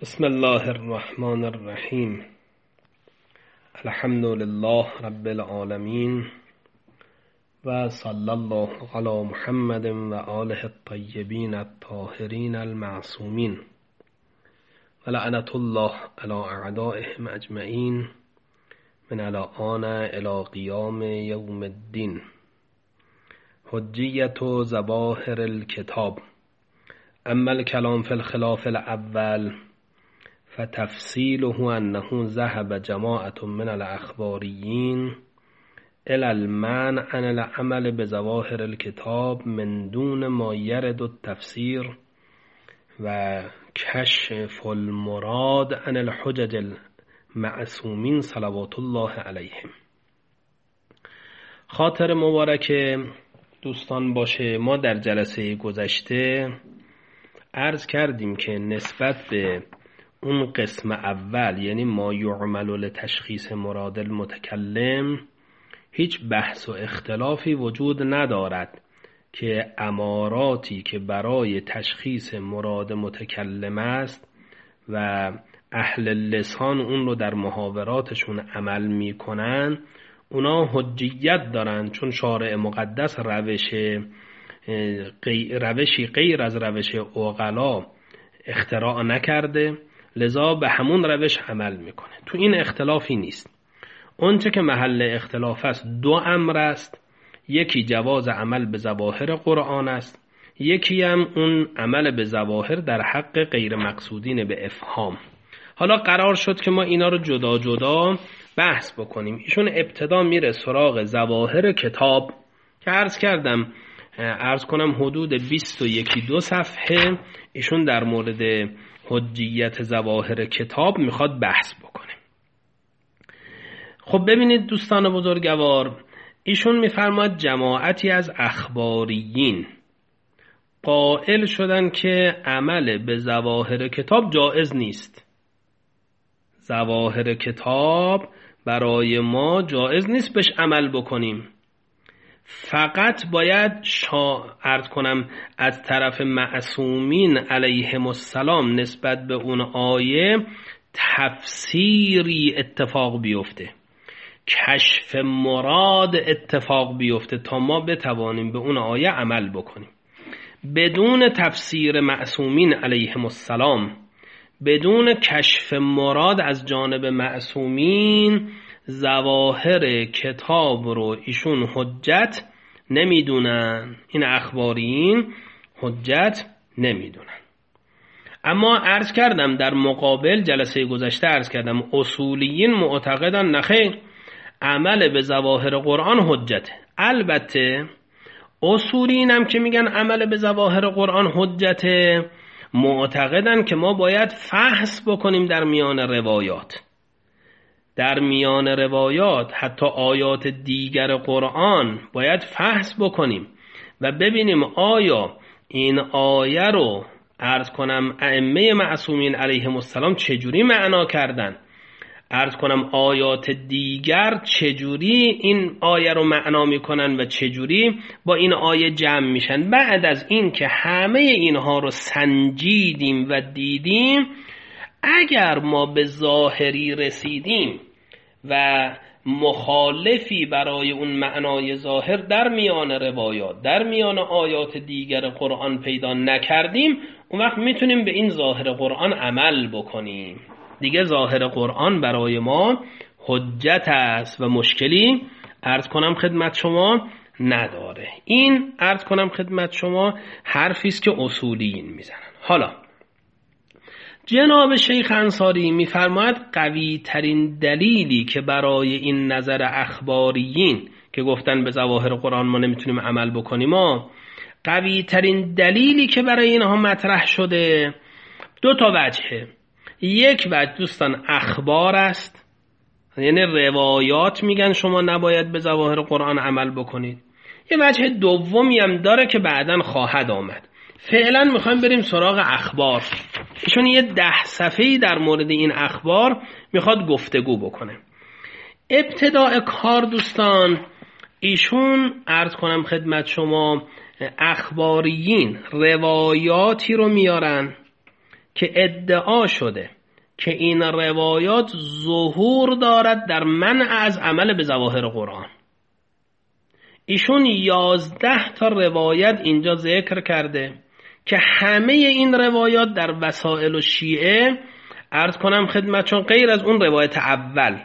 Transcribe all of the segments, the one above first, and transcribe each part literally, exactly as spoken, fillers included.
بسم الله الرحمن الرحیم. الحمد لله رب العالمین و صلی الله علی محمد و آله الطیبین الطاهرین المعصومین و لعنت الله علی اعدائهم اجمعین من الآن الی قیام یوم الدین. حجیت و ظواهر الکتاب. اما الکلام فی الخلاف الاول فتفصیله انه ذهب جماعة من الاخباریین الى المنع عن العمل بظواهر الكتاب من دون ما يرد التفسير و کشف المراد عن الحجج المعصومین صلوات الله علیهم. خاطر مبارک دوستان باشه، ما در جلسه گذشته عرض کردیم که نسبت به اون قسم اول، یعنی ما یعمل لتشخیص مراد المتکلم، هیچ بحث و اختلافی وجود ندارد که اماراتی که برای تشخیص مراد متکلم است و اهل لسان اون رو در محاوراتشون عمل میکنن، اونا حجیت دارن، چون شارع مقدس روش غی روشی غیر از روش عقلا اختراع نکرده، لذا به همون روش عمل میکنه. تو این اختلافی نیست. اونچه که محل اختلاف است دو امر است. یکی جواز عمل به ظواهر قرآن است، یکی هم اون عمل به ظواهر در حق غیر مقصودین به افهام. حالا قرار شد که ما اینا رو جدا جدا بحث بکنیم. ایشون ابتدا میره سراغ ظواهر کتاب که عرض کردم عرض کنم حدود بیست و یکی دو صفحه ایشون در مورد حجیت ظواهر کتاب میخواد بحث بکنه. خب ببینید دوستان بزرگوار، ایشون میفرماید جماعتی از اخباریین قائل شدن که عمل به ظواهر کتاب جائز نیست. ظواهر کتاب برای ما جائز نیست بهش عمل بکنیم، فقط باید شا... عرض کنم از طرف معصومین علیهم السلام نسبت به اون آیه تفسیری اتفاق بیفته، کشف مراد اتفاق بیفته تا ما بتوانیم به اون آیه عمل بکنیم. بدون تفسیر معصومین علیهم السلام، بدون کشف مراد از جانب معصومین، ظواهر کتاب رو ایشون حجت نمیدونن، این اخبارین حجت نمیدونن. اما عرض کردم در مقابل جلسه گذشته عرض کردم اصولیین معتقدن نخیر، عمل به ظواهر قرآن حجته. البته اصولیین هم که میگن عمل به ظواهر قرآن حجته، معتقدن که ما باید فحص بکنیم در میان روایات، در میان روایات حتی آیات دیگر قرآن باید فحص بکنیم و ببینیم آیا این آیه رو عرض کنم ائمه معصومین علیهم السلام چجوری معنا کردن، عرض کنم آیات دیگر چجوری این آیه رو معنا میکنن و چجوری با این آیه جمع میشن. بعد از این که همه اینها رو سنجیدیم و دیدیم، اگر ما به ظاهری رسیدیم و مخالفی برای اون معنای ظاهر در میان روایات، در میان آیات دیگر قرآن پیدا نکردیم، اون وقت میتونیم به این ظاهر قرآن عمل بکنیم. دیگه ظاهر قرآن برای ما حجت است و مشکلی عرض کنم خدمت شما نداره. این عرض کنم خدمت شما حرفی است که اصولیین میزنن. حالا جناب شیخ انصاری میفرماید قوی ترین دلیلی که برای این نظر اخباریین که گفتن به ظواهر قرآن ما نمیتونیم عمل بکنیم، ما قوی ترین دلیلی که برای اینها مطرح شده دو تا وجهه. یک وجه دوستان اخبار است، یعنی روایات میگن شما نباید به ظواهر قرآن عمل بکنید. یه وجه دومی هم داره که بعداً خواهد آمد. فعلا میخوایم بریم سراغ اخبار. ایشون یه ده صفحه‌ای در مورد این اخبار میخواد گفتگو بکنه. ابتداء کار دوستان، ایشون عرض کنم خدمت شما اخباریین روایاتی رو میارن که ادعا شده که این روایات ظهور دارد در منع از عمل به ظواهر قرآن. ایشون یازده تا روایت اینجا ذکر کرده که همه این روایات در وسائل و شیعه، عرض کنم خدمتشون، غیر از اون روایت اول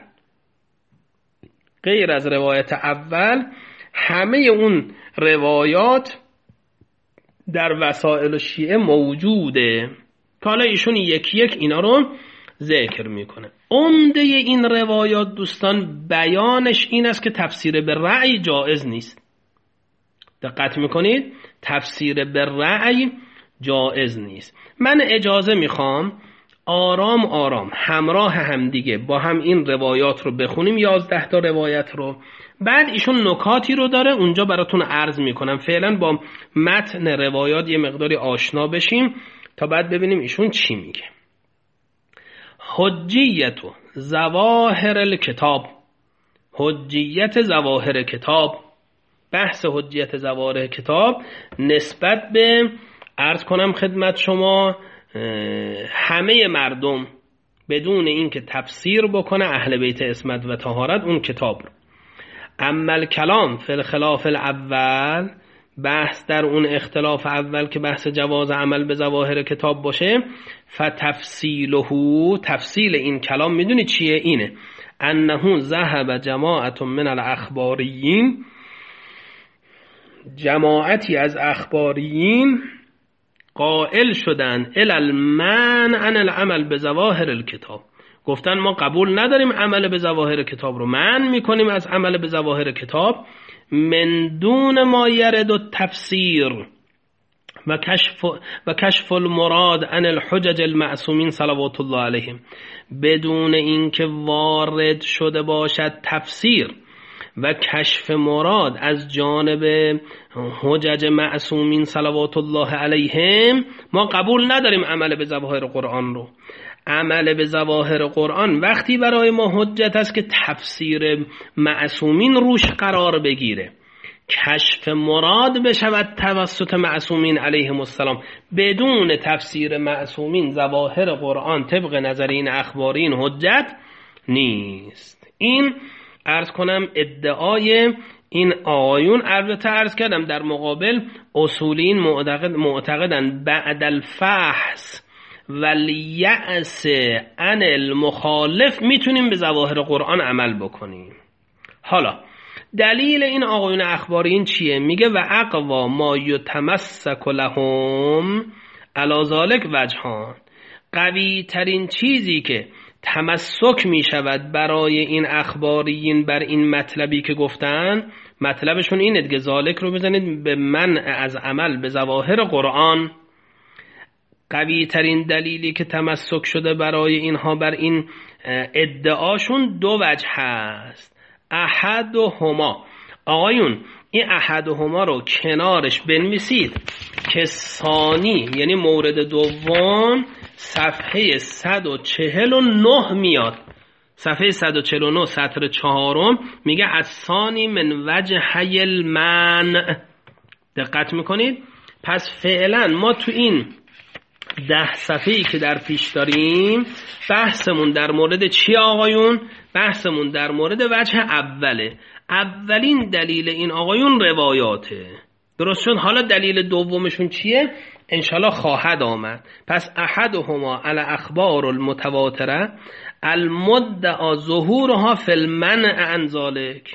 غیر از روایت اول همه اون روایات در وسائل و شیعه موجوده که حالا ایشون یکی یک اینا رو ذکر میکنه. عمده این روایات دوستان بیانش این است که تفسیر به رأی جایز نیست. دقت میکنید؟ تفسیر به رأی جایز نیست. من اجازه میخوام آرام آرام همراه هم دیگه با هم این روایات رو بخونیم، یازده تا روایت رو. بعد ایشون نکاتی رو داره اونجا براتون عرض میکنم. فعلا با متن روایات یه مقداری آشنا بشیم تا بعد ببینیم ایشون چی میگه. حجیت و ظواهر الکتاب، حجیت ظواهر کتاب، بحث حجیت ظواهر کتاب نسبت به، عرض کنم خدمت شما، همه مردم بدون اینکه تفسیر بکنه اهل بیت عصمت و طهارت اون کتاب رو. اما الکلام فی الخلاف الاول، بحث در اون اختلاف اول که بحث جواز عمل به ظواهر کتاب باشه، فتفصیله، تفصیل این کلام میدونی چیه؟ اینه انه ذهب جماعت من الاخباریین، جماعتی از اخباریین قائل شدن الی المنع عن العمل به ظواهر الکتاب، گفتن ما قبول نداریم عمل به ظواهر کتاب رو، منع میکنیم از عمل به ظواهر کتاب، من دون ما یرد التفسیر و کشف و کشف المراد عن الحجج المعصومین صلوات الله علیهم، بدون اینکه وارد شده باشد تفسیر و کشف مراد از جانب حجج معصومین صلوات الله علیهم، ما قبول نداریم عمل به ظواهر قرآن رو. عمل به ظواهر قرآن وقتی برای ما حجت است که تفسیر معصومین روش قرار بگیره، کشف مراد بشود توسط معصومین علیهم السلام. بدون تفسیر معصومین ظواهر قرآن طبق نظر این اخبارین حجت نیست. این عرض کنم ادعای این آیون. البته عرض کردم در مقابل اصولین معتقد معتقدن بعد الفحص ولیأس عن المخالف میتونیم به ظواهر قرآن عمل بکنیم. حالا دلیل این آقایون اخبارین چیه؟ میگه و اقوا ما یتمسک لهم علی ذلک وجهان، قوی ترین چیزی که تمسک می شود برای این اخباریین بر این مطلبی که گفتن، مطلبشون اینه دیگه، ذالک رو بزنید به منع از عمل به ظواهر قرآن. قوی ترین دلیلی که تمسک شده برای اینها بر این ادعاشون دو وجه هست. احد و هما، آقایون این احد و هما رو کنارش بنویسید که ثانی یعنی مورد دوم صفحه صد و چهل و نه میاد. صفحه صد و چهل و نه سطر چهارم میگه از ثانی من وجه المنع. دقت میکنید؟ پس فعلا ما تو این ده صفحه‌ای که در پیش داریم بحثمون در مورد چی آقایون؟ بحثمون در مورد وجه اوله. اولین دلیل این آقایون روایاته، درست شد؟ حالا دلیل دومشون چیه؟ انشالله خواهد آمد. پس احدهما علی اخبار المتواتره المدعا ظهورها فی المنع عن ذلک،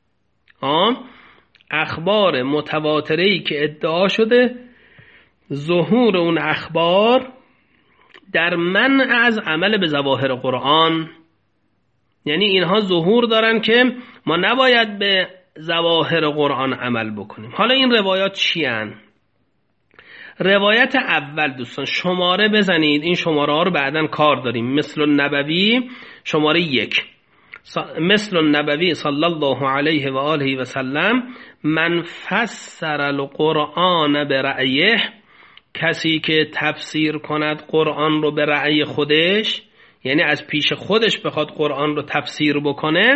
اخبار متواتره‌ای که ادعا شده ظهور اون اخبار در منع از عمل به ظواهر قرآن، یعنی اینها ظهور دارن که ما نباید به ظواهر قرآن عمل بکنیم. حالا این روایات چی هن؟ روایت اول دوستان شماره بزنید، این شماره ها رو بعداً کار داریم. مثل النبوی شماره یک، مثل النبوی صلی الله علیه و آله و سلم من فسر القرآن برأیه، کسی که تفسیر کند قرآن رو به رأی خودش، یعنی از پیش خودش بخواد قرآن رو تفسیر بکنه،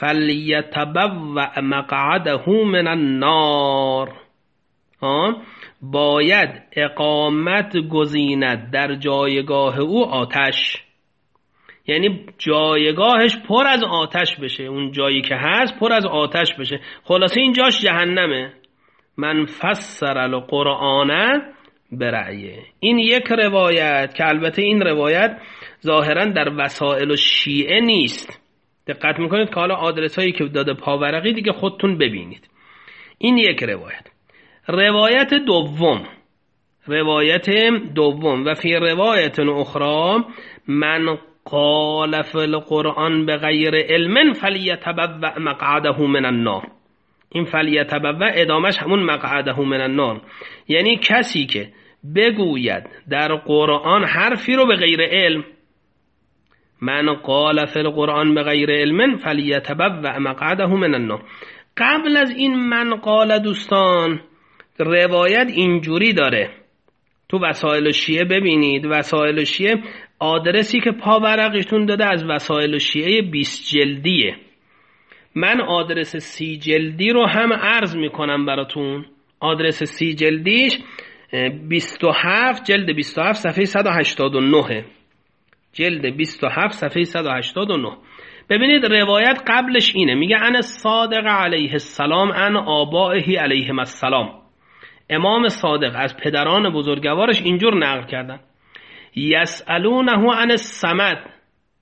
فلیتبوأ مقعده من النار، باید اقامت گزیند در جایگاه او آتش، یعنی جایگاهش پر از آتش بشه، اون جایی که هست پر از آتش بشه. خلاصه این جاش جهنمه. من فسر القرآن برأیه. این یک روایت که البته این روایت ظاهرا در وسائل شیعه نیست. دقت میکنید که حالا آدرس هایی که داده پاورقی دیگه خودتون ببینید. این یک روایت. روایت دوم روایت دوم و فی روایت اخرى من قال فی القرآن بغیر علم فلیتبوأ مقعده من النار. این فلیتبوأ ادامش همون مقعده من النار، یعنی کسی که بگوید در قرآن حرفی رو به غیر علم، من قال فی القرآن بغیر علم فلیتبوأ مقعده من النار. قبل از این من قال دوستان روایت اینجوری داره، تو وسائل شیعه ببینید، وسائل شیعه آدرسی که پاورقیتون داده از وسائل شیعه بیست جلدیه. من آدرس سی جلدی رو هم عرض میکنم براتون. آدرس سی جلدیش بیست و هفت، جلد بیست و هفت صفحه صد و هشتاد و نه، جلد بیست و هفت صفحه صد و هشتاد و نه. ببینید روایت قبلش اینه، میگه ان الصادق علیه السلام ان آبائه علیهم السلام. امام صادق از پدران بزرگوارش اینجور نقل کردن، یسألونه عن الصمد،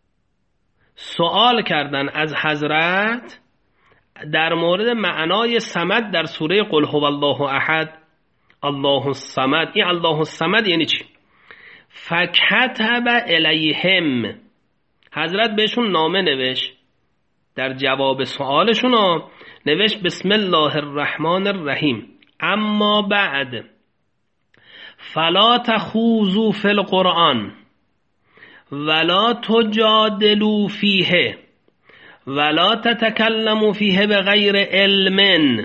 سوال کردن از حضرت در مورد معنای صمد در سوره قل هو الله احد، الله الصمد. این الله الصمد یعنی چی؟ فکتب الیهم، حضرت بهشون نامه نوشت در جواب سوالشون، نوشت بسم الله الرحمن الرحیم اما بعد فلا تخوضوا فی القرآن ولا تجادلوا فیه ولا تتکلموا فیه بغیر علم.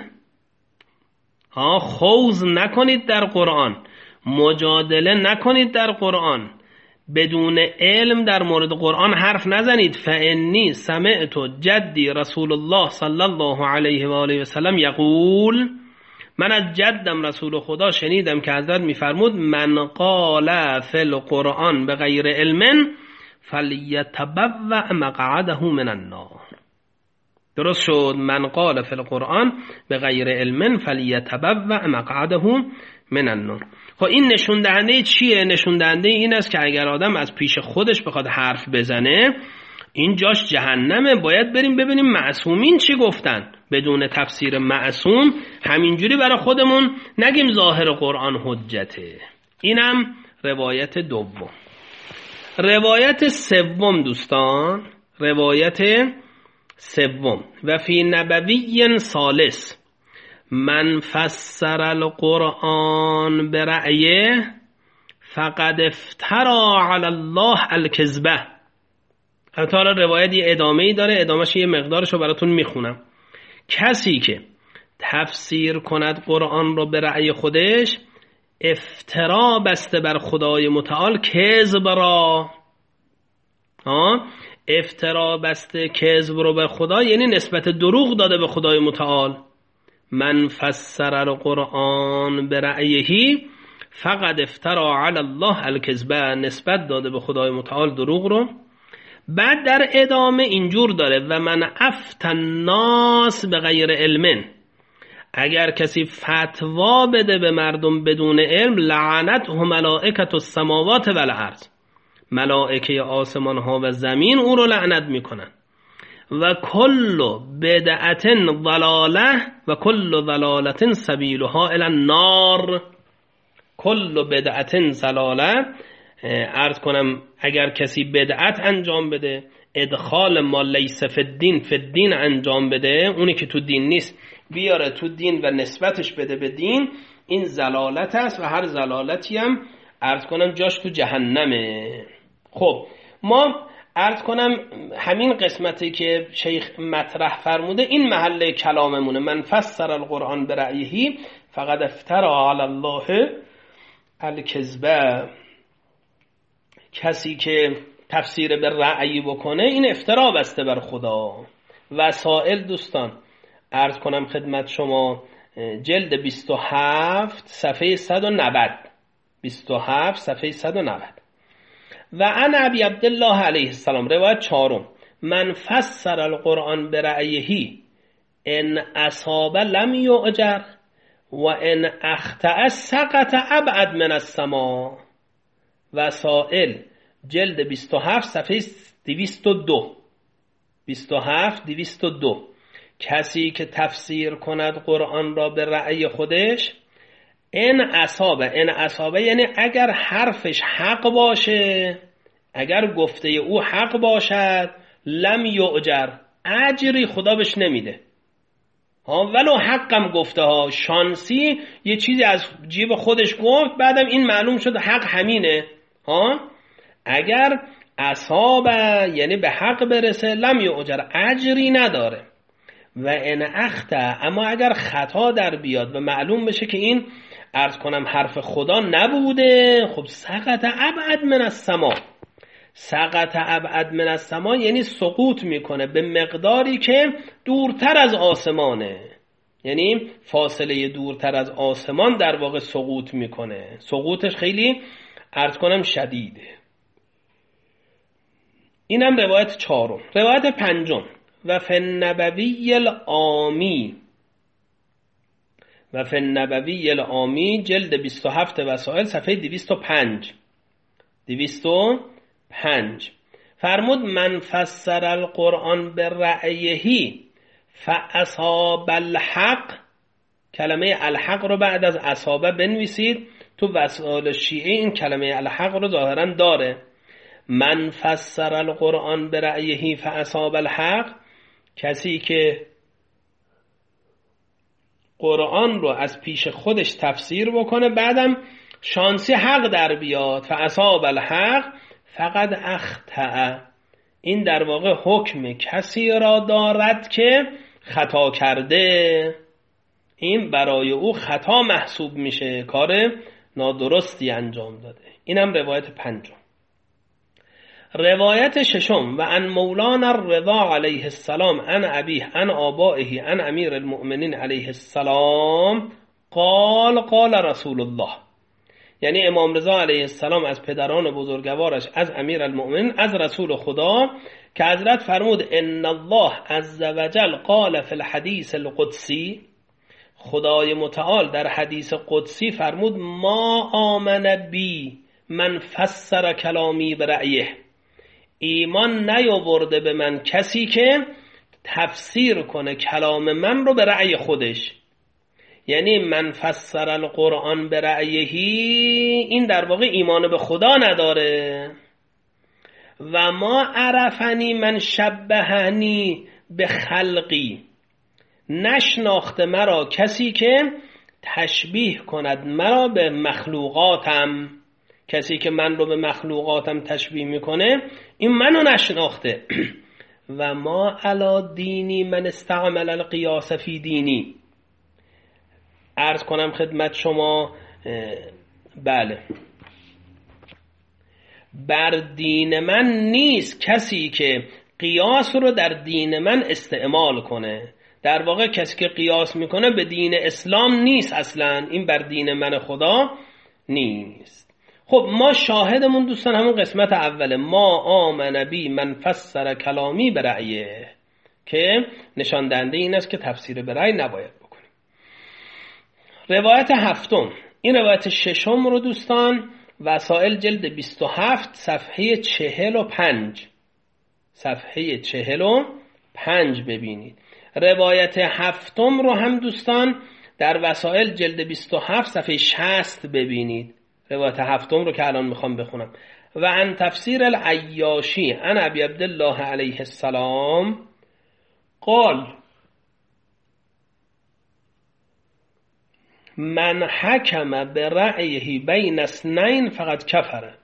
ها، خوض نکنید در قرآن، مجادله نکنید در قرآن، بدون علم در مورد قرآن حرف نزنید. فانی سمعت جدی رسول الله صلی الله علیه و آله و سلم یقول، من از جدم رسول خدا شنیدم که حضرت میفرمود من قال فی القرآن بغیر علم فلیتبوأ مقعده من النار. درست شد؟ من قال فی القرآن بغیر علم فلیتبوأ مقعده من النار. خب این نشون دهنده چیه؟ نشون دهنده این است که اگر آدم از پیش خودش بخواد حرف بزنه این جاش جهنمه. باید بریم ببینیم معصومین چی گفتن، بدون تفسیر معصوم همینجوری برای خودمون نگیم ظاهر قرآن حجته. اینم روایت دوم. روایت سوم دوستان، روایت سوم و فی نبوی ثالث من فسر القرآن برأیه فقد افترا علی الله الکذبه. حتی روایت یه ادامه ای داره، ادامهش یه مقدارشو براتون میخونم. کسی که تفسیر کند قرآن رو به رأی خودش افترا بسته بر خدای متعال، کذب را ها افترا بسته کذب رو به خدا، یعنی نسبت دروغ داده به خدای متعال. من فسر القرآن برأیه فقد افترا علی الله الکذبه، نسبت داده به خدای متعال دروغ رو. بعد در ادامه اینجور داره و من افتى الناس بغیر علم، اگر کسی فتوا بده به مردم بدون علم لعنته ملائکة السماوات و الارض، ملائکه آسمان ها و زمین او رو لعنت میکنن. و کل بدعت ضلاله و کل ضلالت سبیلها الی النار. کل بدعت ضلاله، عرض کنم اگر کسی بدعت انجام بده، ادخال ما لیس فی الدین فی الدین انجام بده، اونی که تو دین نیست بیاره تو دین و نسبتش بده به دین، این ضلالت است و هر ضلالتی هم عرض کنم جاش تو جهنمه. خب ما عرض کنم همین قسمتی که شیخ مطرح فرموده این محله کلاممونه. من فسر القرآن برأیه فقد افترا علی الله الکذبه. کسی که تفسیر به رأی بکنه این افترا بسته بر خدا. وسائل دوستان عرض کنم خدمت شما جلد بیست و هفت صفحه صد و نود، بیست و هفت صفحه صد و نود. و عن ابی عبدالله علیه السلام، روایت چهارم، من فسر القرآن برأیه ان اصاب لم یؤجر و ان اخطأ سقط ابعد من السما. وسائل جلد بیست و هفت صفحه دویست و دو، بیست و هفت دویست و دو. کسی که تفسیر کند قرآن را به رأی خودش، ان اصابه، ان اصابه یعنی اگر حرفش حق باشه، اگر گفته او حق باشد، لم یؤجر، اجری خدا بهش نمیده ها، ولو حقم گفته ها، شانسی یه چیزی از جیب خودش گفت بعدم این معلوم شد حق همینه ها، اگر اصابه یعنی به حق برسه، لم یؤجر، اجری نداره. و ان اخطأ، اما اگر خطا در بیاد و معلوم بشه که این عرض کنم حرف خدا نبوده، خب سقط ابعد من السما. سقط ابعد من السما یعنی سقوط میکنه به مقداری که دورتر از آسمانه، یعنی فاصله دورتر از آسمان در واقع سقوط میکنه، سقوطش خیلی عرض کنم شدیده. اینم روایت چهارم. روایت پنجم، و فی النبوی العامی، و فی النبوی العامی جلد بیست و هفت وسائل صفحه دویست و پنج، دویست و پنج فرمود من فسر القرآن برأیه فاصاب الحق. کلمه الحق رو بعد از اصابه بنویسید، تو وسائل شیعه این کلمه الحق رو ظاهرا داره. من فسر القرآن برأیه فاصاب الحق، کسی که قرآن رو از پیش خودش تفسیر بکنه بعدم شانسی حق در بیاد، فاصاب الحق فقط اخطأ، این در واقع حکم کسی را دارد که خطا کرده، این برای او خطا محسوب میشه، کار نادرستی انجام داده. اینم روایت پنجم. روایت ششم، و ان مولانا الرضا علیه السلام ان ابیه ان آبائه ان امیر المؤمنین علیه السلام قال قال رسول الله، یعنی امام رضا علیه السلام از پدران بزرگوارش، از امیر المؤمنین، از رسول خدا، که حضرت فرمود ان الله عز وجل قال فی الحدیث القدسی، خدای متعال در حدیث قدسی فرمود ما آمن بی من فسر کلامی برأیه، ایمان نیاورده به من کسی که تفسیر کنه کلام من رو به رأی خودش. یعنی من فسر القرآن برأیه، این در واقع ایمان به خدا نداره. و ما عرفنی من شبهنی به خلقی، نشناخته مرا کسی که تشبیه کند مرا به مخلوقاتم، کسی که من رو به مخلوقاتم تشبیه میکنه این منو نشناخته. و ما علی دینی من استعمل القیاس فی دینی، عرض کنم خدمت شما، بله، بر دین من نیست کسی که قیاس رو در دین من استعمال کنه. در واقع کسی که قیاس میکنه به دین اسلام نیست اصلا، این بر دین من خدا نیست. خب ما شاهدمون دوستان همون قسمت اوله، ما آمن بی من فسر کلامی برأیه، که نشان دهنده این است که تفسیر برأی نباید بکنیم. روایت هفتم، این روایت ششم رو دوستان وسائل جلد بیست و هفت صفحه چهل و پنج، صفحه چهل و پنج ببینید. روایت هفتم رو هم دوستان در وسائل جلد بیست و هفت صفحه شصت ببینید. روایت هفتم رو که الان میخوام بخونم. و عن تفسیر العیاشی عن ابی عبدالله علیه السلام قال من حکم برأیه بین اثنین فقط کفره،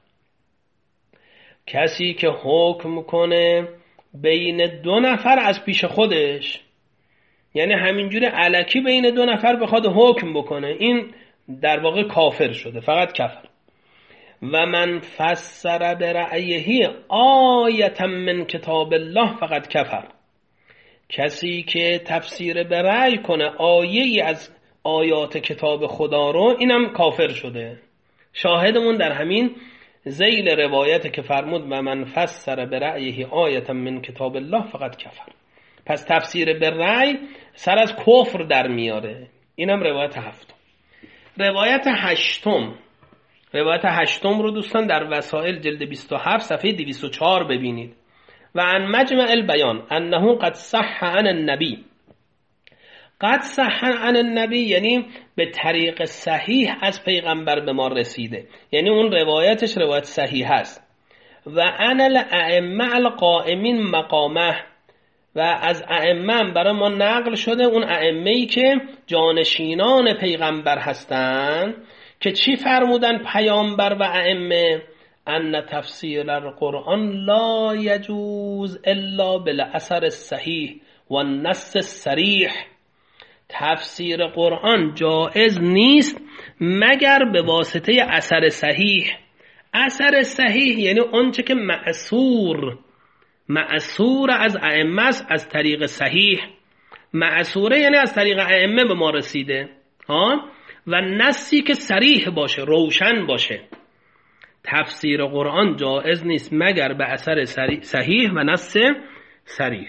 کسی که حکم کنه بین دو نفر از پیش خودش، یعنی همینجوری الکی بین دو نفر بخواد حکم بکنه، این در واقع کافر شده، فقط کفر. و من فسر برأیه آیة من کتاب الله فقط کفر، کسی که تفسیر برأی کنه آیه از آیات کتاب خدا رو، اینم کافر شده. شاهدمون در همین ذیل روایت که فرمود و من فسر برأیه آیتا من کتاب الله فقط کفر. پس تفسیر به رأی سر از کفر در میاره. اینم روایت هفتم. روایت هشتم روایت هشتم رو دوستان در وسائل جلد بیست و هفت صفحه دویست و چهار ببینید. و عن مجمع البیان انه قد صح عن النبی. قد صح عن النبی یعنی به طریق صحیح از پیغمبر به ما رسیده، یعنی اون روایتش روایت صحیح هست. و عن الائمه القائمین مقامه، و از ائمه برای ما نقل شده، اون ائمه‌ای که جانشینان پیغمبر هستند، که چی فرمودن پیامبر و ائمه؟ ان تفسیر القرآن لا یجوز الا بالاثر الصحیح و النص الصریح. تفسیر قرآن جایز نیست مگر به واسطه اثر صحیح. اثر صحیح یعنی آنچه که معصور معصور از ائمه است، از طریق صحیح. معصوره یعنی از طریق ائمه به ما رسیده ها، و نصی که صریح باشه، روشن باشه. تفسیر قرآن جایز نیست مگر به اثر صحیح و نص صریح.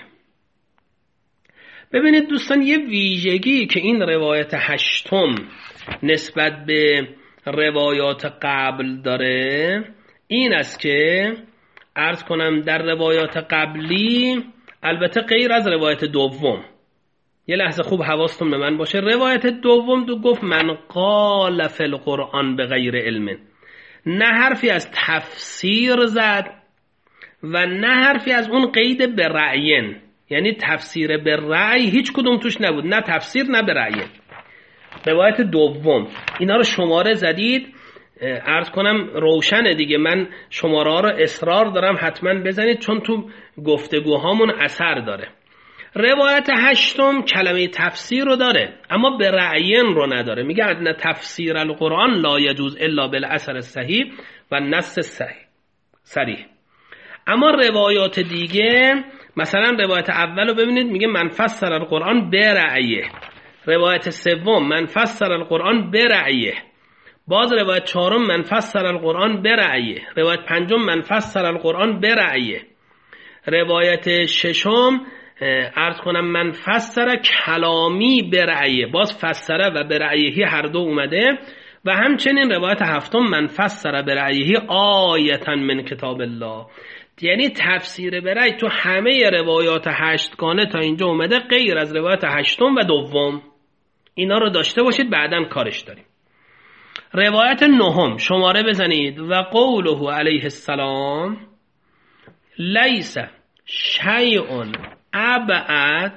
ببینید دوستان، یه ویژگی که این روایت هشتم نسبت به روایات قبل داره این است که عرض کنم در روایات قبلی، البته غیر از روایت دوم، یه لحظه خوب حواستون به من باشه، روایت دوم دو گفت من قال فی القرآن به غیر علم، نه حرفی از تفسیر زد و نه حرفی از اون قید به رأیین، یعنی تفسیر به رأی هیچ کدوم توش نبود، نه تفسیر نه به رأیین. روایت دوم اینا رو شماره زدید، عرض کنم روشنه دیگه، من شماره ها رو اصرار دارم حتما بزنید چون تو گفتگوهامون اثر داره. روایت هشتم کلمه تفسیر رو داره اما به رأیین رو نداره، میگه ان تفسیر القرآن لا یجوز الا بالاثر الصحیح و نص صحیح صریح. اما روایات دیگه، مثلا روایت اول رو ببینید میگه من فسر القرآن به رأیه، روایت سوم من فسر القرآن به رأیه، باز روایت چهارم من فسر القرآن به رأیه، روایت پنجم من فسر القرآن به رأیه، روایت ششم عرض کنم من فسر کلامی به رأیه، باز فسره و به رأیه هر دو اومده. و همچنین روایت هفتم من فسر به رأیه آیتا من کتاب الله، یعنی تفسیر به رأی تو همه روایات هشتگانه تا اینجا اومده غیر از روایت هشتم و دوم. اینا رو داشته باشید، بعداً کارش داریم. روایت نهم شماره بزنید. و قوله علیه السلام لیس شیء ابعد،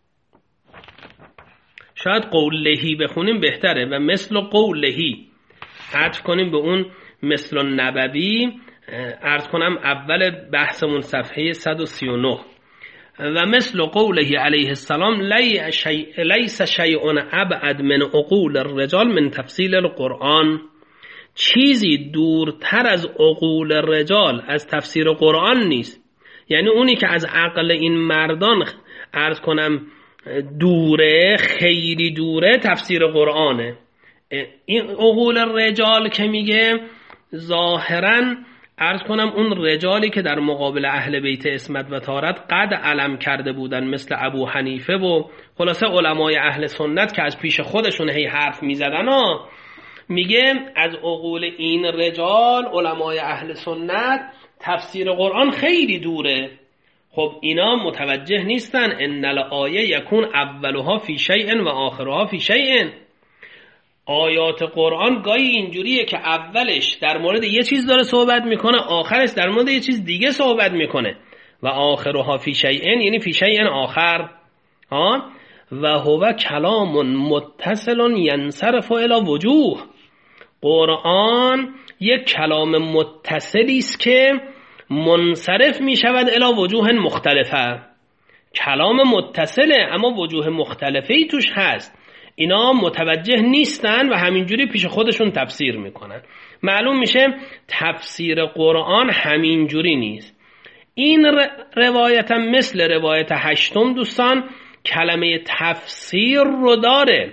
شاید قولهی بخونیم بهتره، و مثل قولهی عطف کنیم به اون مثل نبوی، عرض کنم اول بحثمون صفحه صد و سی و نه. و مثل قوله علیه السلام لیس شیء ابعد من عقول الرجال من تفصیل القرآن، چیزی دورتر از عقول رجال از تفسیر قرآن نیست. یعنی اونی که از عقل این مردان عرض کنم دوره، خیلی دوره، تفسیر قرآنه. این عقول رجال که میگه ظاهراً عرض کنم اون رجالی که در مقابل اهل بیت عصمت و طهارت قد علم کرده بودن، مثل ابو حنیفه و خلاصه علمای اهل سنت که از پیش خودشون هی حرف میزدن ها، میگه از عقول این رجال علمای اهل سنت تفسیر قرآن خیلی دوره. خب اینا متوجه نیستن ان الآیه یکون اولها فی شیء و آخرها فی شیء. آیات قرآن گاهی اینجوریه که اولش در مورد یه چیز داره صحبت میکنه، آخرش در مورد یه چیز دیگه صحبت میکنه. و آخرها فی شیء یعنی فی شیء آخر ها. و هو کلام متصل ینصرف الی وجوه، قرآن یک کلام متصلی است که منصرف میشود الی وجوه مختلفه. کلام متصله اما وجوه مختلفی توش هست، اینا متوجه نیستن و همینجوری پیش خودشون تفسیر میکنن. معلوم میشه تفسیر قرآن همینجوری نیست. این روایت هم مثل روایت هشتم دوستان کلمه تفسیر رو داره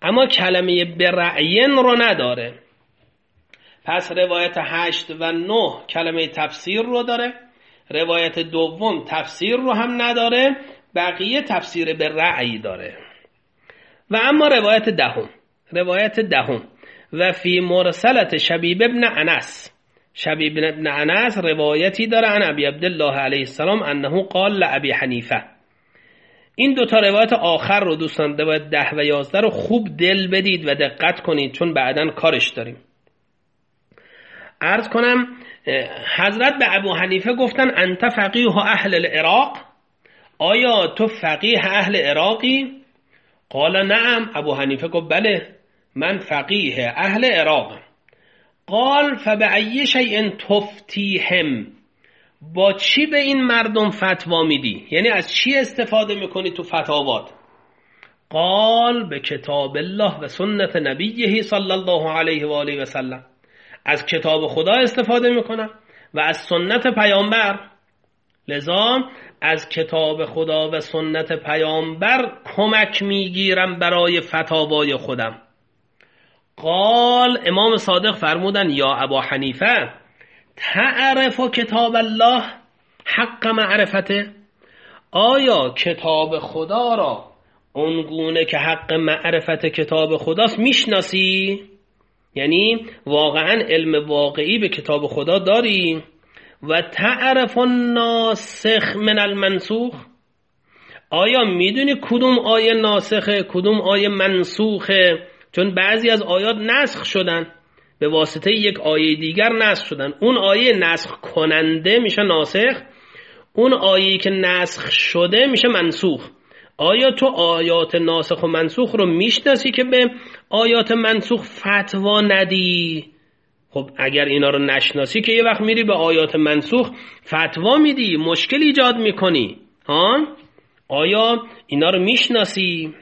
اما کلمه برعین رو نداره. پس روایت هشت و نه کلمه تفسیر رو داره، روایت دوم تفسیر رو هم نداره، بقیه تفسیر به رأی داره. و اما روایت دهم، روایت دهم و فی مرسلت شبیب ابن انس، شبیب ابن انس روایتی داره عن ابی عبدالله علیه السلام انه قال لابی حنیفه. این دوتا روایت آخر رو دوستان، روایت ده و یازده رو خوب دل بدید و دقت کنید چون بعداً کارش داریم. عرض کنم حضرت به ابو حنیفه گفتن انت فقیه اهل العراق، آیا تو فقیه اهل عراقی؟ قال نعم، ابو حنیفه گفت بله من فقیه اهل عراق. قال فبأی شیء تفتیهم، با چی به این مردم فتوا میدی؟ یعنی از چی استفاده میکنی تو فتاوات؟ قال به کتاب الله و سنت نبیه صلی الله علیه و آله و سلم، از کتاب خدا استفاده میکنم و از سنت پیامبر، لذا از کتاب خدا و سنت پیامبر کمک میگیرم برای فتاوای خودم. قال امام صادق فرمودن یا ابا حنیفه تعرف کتاب الله حق معرفته، آیا کتاب خدا را اونگونه که حق معرفت کتاب خداست میشناسی؟ یعنی واقعا علم واقعی به کتاب خدا داری؟ و تعرف الناسخ من المنسوخ، آیا میدونی کدوم آیه ناسخه کدوم آیه منسوخه؟ چون بعضی از آیات نسخ شدن، به واسطه یک آیه دیگر نسخ شدن، اون آیه نسخ کننده میشه ناسخ، اون آیه که نسخ شده میشه منسوخ. آیا تو آیات ناسخ و منسوخ رو میشناسی که به آیات منسوخ فتوا ندی؟ خب اگر اینا رو نشناسی که یه وقت میری به آیات منسوخ فتوا میدی، مشکل ایجاد میکنی. ها؟ آیا اینا رو میشناسی؟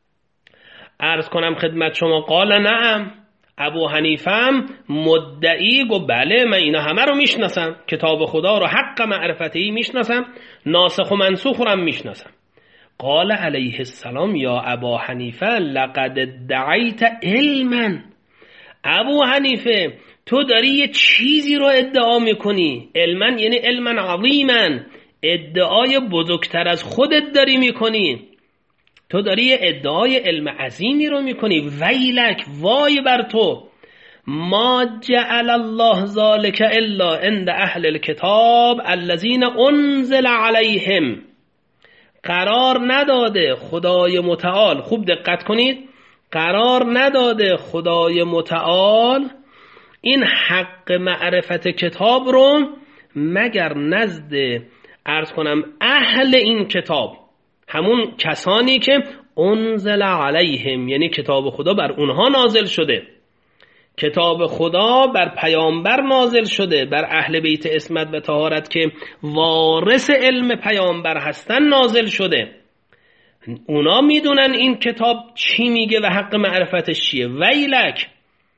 عرض کنم خدمت شما قال نعم، ابو حنیفه هم مدعی گفت بله من اینا همه رو میشناسم، کتاب خدا رو حق معرفتی میشناسم، ناسخ و منسوخ رو هم میشناسم. قال علیه السلام یا ابا حنیفه لقد ادعیت علما، ابو حنیفه تو داری یه چیزی رو ادعا میکنی، علما یعنی علما عظیما، ادعای بزرگتر از خودت داری میکنی، تو داری ادعای علم عظیمی رو میکنی. ویلک، وای بر تو، ما جعل الله ذلك الا عند اهل الكتاب الذين انزل عليهم، قرار نداده خدای متعال، خوب دقت کنید، قرار نداده خدای متعال این حق معرفت کتاب رو مگر نزد عرض کنم اهل این کتاب، همون کسانی که انزل علیهم، یعنی کتاب خدا بر اونها نازل شده، کتاب خدا بر پیامبر نازل شده، بر اهل بیت عصمت و طهارت که وارث علم پیامبر هستن نازل شده، اونا میدونن این کتاب چی میگه و حق معرفتش چیه. ویلک،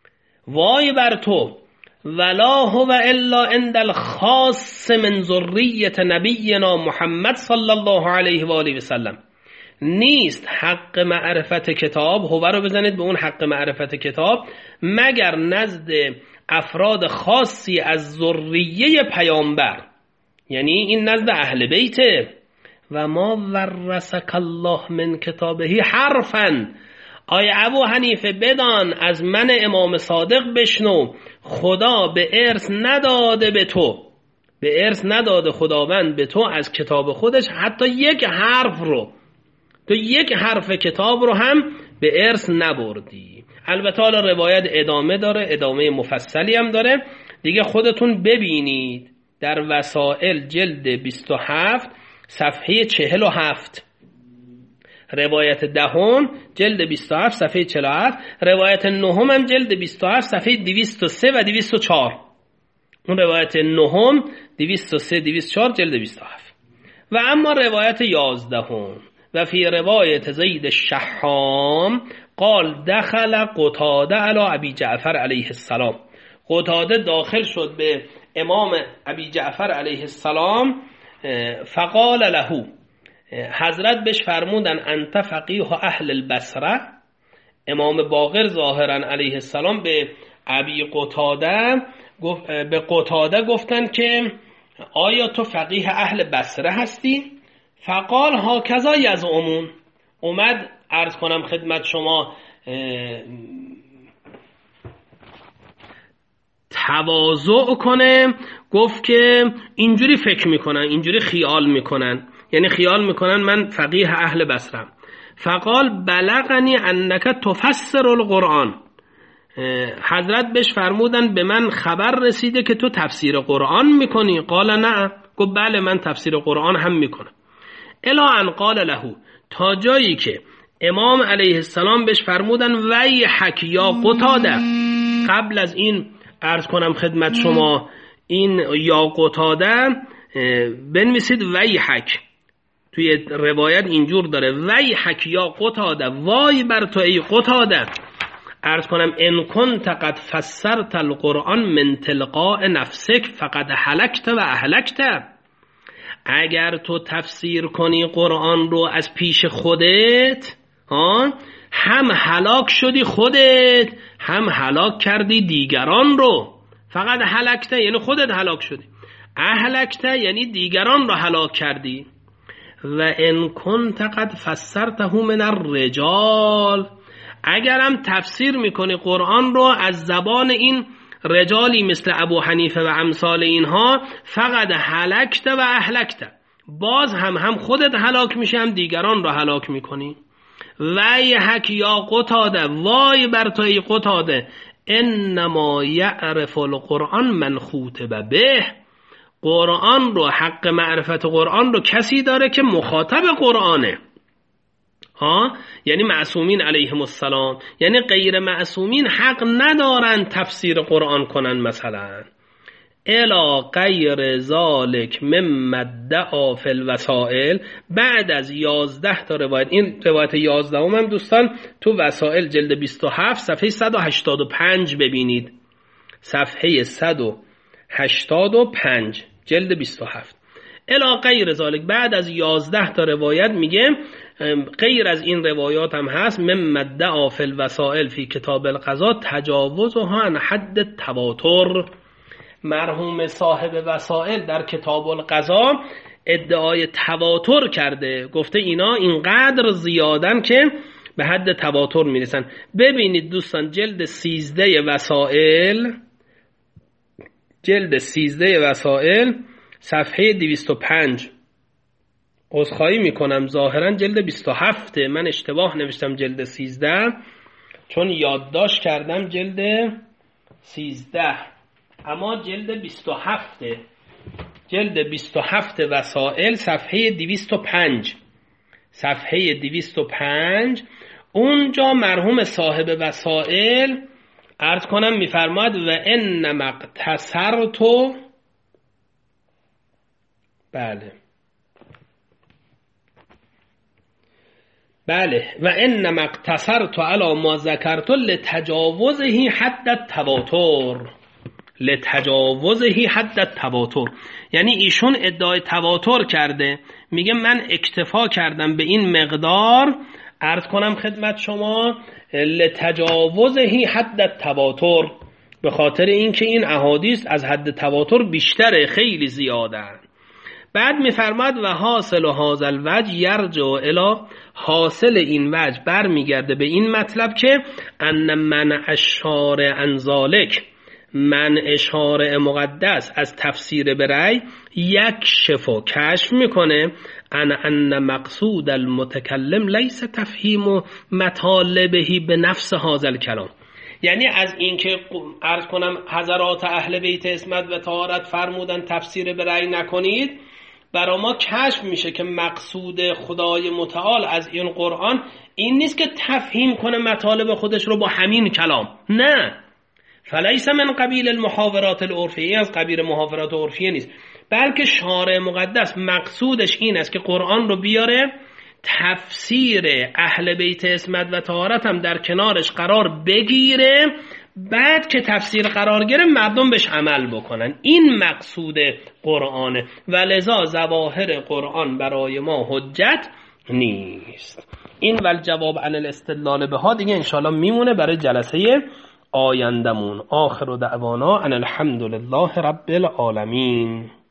وای بر تو، ولا هو الا عند الخاص من ذریه نبینا محمد صلی الله علیه و آله و سلم، نیست حق معرفت کتاب، هو رو بزنید به اون حق معرفت کتاب، مگر نزد افراد خاصی از ذریه پیامبر، یعنی این نزد اهل بیته. و ما ورثک الله من کتابه حرفا، آیا ابو حنیفه بدان از من امام صادق بشنو، خدا به ارث نداده به تو، به ارث نداده خداوند به تو از کتاب خودش حتی یک حرف رو، تو یک حرف کتاب رو هم به ارث نبردی. البته حالا روایت ادامه داره، ادامه مفصلی هم داره دیگه، خودتون ببینید در وسائل جلد بیست و هفت صفحه چهل و هفت، روایت دهم جلد بیست و هفت صفحه چهل و هفت، روایت نهم هم جلد بیست و هفت صفحه دویست و سه و دویست و چهار، اون روایت نهم دویست و سه دویست و چهار جلد بیست و هفت. و اما روایت یازدهم و فی روایت زید الشحام قال دخل قتاده علی ابی جعفر علیه السلام، قتاده داخل شد به امام ابی جعفر علیه السلام، فقال له، حضرت بهش فرمودن انت فقیه اهل البصره، امام باقر ظاهرا علیه السلام به ابی قتاده به قتاده گفتن که آیا تو فقیه اهل بصره هستی؟ فقال هاکذا یزعمون. اومد عرض کنم خدمت شما تواضع کنه، گفت که اینجوری فکر میکنن، اینجوری خیال میکنن، یعنی خیال میکنن من فقیه اهل بصرم. فقال بلغنی انک تفسر القرآن. حضرت بهش فرمودن به من خبر رسیده که تو تفسیر قرآن میکنی. قال نه. گفت بله من تفسیر قرآن هم میکنم. الا ان قال له، تا جایی که امام علیه السلام بهش فرمودن ویحک یا قتاده. قبل از این عرض کنم خدمت شما این یا قتاده بنویسید ویحک، توی روایت اینجور داره ویحک یا قتاده، وای بر تو ای قتاده. عرض کنم ان کنت قد فسرت القرآن من تلقاء نفسک فقد هلکت و اهلکت. اگر تو تفسیر کنی قرآن رو از پیش خودت، ها، هم هلاک شدی خودت، هم هلاک کردی دیگران رو. فقط هلکته یعنی خودت هلاک شدی، اهلکته یعنی دیگران رو هلاک کردی. و ان کنت قد فسرته من الرجال، اگرم تفسیر میکنی قرآن رو از زبان این رجالی مثل ابو حنیفه و امثال اینها، فقط هلکته و اهلکته، باز هم هم خودت هلاک میشی هم دیگران رو هلاک میکنی. ویحک یا قتاده، وای بر تو ای قتاده، انما یعرف القرآن من خوطب به. قرآن رو، حق معرفت قرآن رو کسی داره که مخاطب قرآنه، ها، یعنی معصومین علیهم السلام. یعنی غیر معصومین حق ندارن تفسیر قرآن کنن. مثلا الا غیر ذالک مما ادعا فی الوسائل، بعد از یازده تا روایت، این روایت یازده هم, هم دوستان تو وسائل جلد بیست و هفت صفحه صد و هشتاد و پنج ببینید، صفحه صد و هشتاد و پنج جلد بیست و هفت. الا غیر ذالک، بعد از یازده تا روایت میگه غیر از این روایات هم هست مما ادعا فی الوسائل فی کتاب القضا تجاوزها عن حد التواتر. مرحوم صاحب وسائل در کتاب القضا ادعای تواتر کرده، گفته اینا اینقدر زیادن که به حد تواتر میرسن. ببینید دوستان جلد سیزده وسائل، جلد سیزده وسائل صفحه دویست و پنج. عذرخواهی میکنم ظاهرا جلد بیست و هفت، من اشتباه نوشتم جلد سیزده، چون یادداشت کردم جلد سیزده، اما جلد بیست و هفت، جلد بیست و هفت وسائل صفحه دویست و پنج، صفحه دویست و پنج. اونجا مرحوم صاحب وسائل عرض کنم میفرماد و انما اقتصرت، بله بله و انما اقتصرت علی ما ذکرت لتجاوزه حد التواتر، لتجاوزه حد التواتر، یعنی ایشون ادعای تواتر کرده، میگه من اکتفا کردم به این مقدار، عرض کنم خدمت شما لتجاوزه حد التواتر، به خاطر اینکه این احادیث از حد تواتر بیشتره، خیلی زیاده. بعد میفرماد و حاصل و حاصل الوجه یرجع الی، حاصل این وجه برمیگرده به این مطلب که ان من اشار عن ذالک، من اشاره مقدس از تفسیر برای یک شفا کشف میکنه ان ان مقصود المتکلم لیس تفهیم مطالبه به نفس هذا الکلام، یعنی از اینکه عرض کنم حضرات اهل بیت عصمت و طهارت فرمودن تفسیر برای نکنید، برای ما کشف میشه که مقصود خدای متعال از این قرآن این نیست که تفهیم کنه مطالب خودش رو با همین کلام، نه، فلیس من قبیل المحاورات العرفیه، از قبیل محاورات عرفیه نیست، بلکه شارع مقدس مقصودش این است که قرآن رو بیاره، تفسیر اهل بیت عصمت و طهارت هم در کنارش قرار بگیره، بعد که تفسیر قرار گیره مردم بهش عمل بکنن. این مقصود قرآنه و لذا ظواهر قرآن برای ما حجت نیست. این ول جواب عن الاستدلال بها دیگه انشاءالله میمونه برای جلسه آیندمون. آخر دعوانا ان الحمد لله رب العالمین.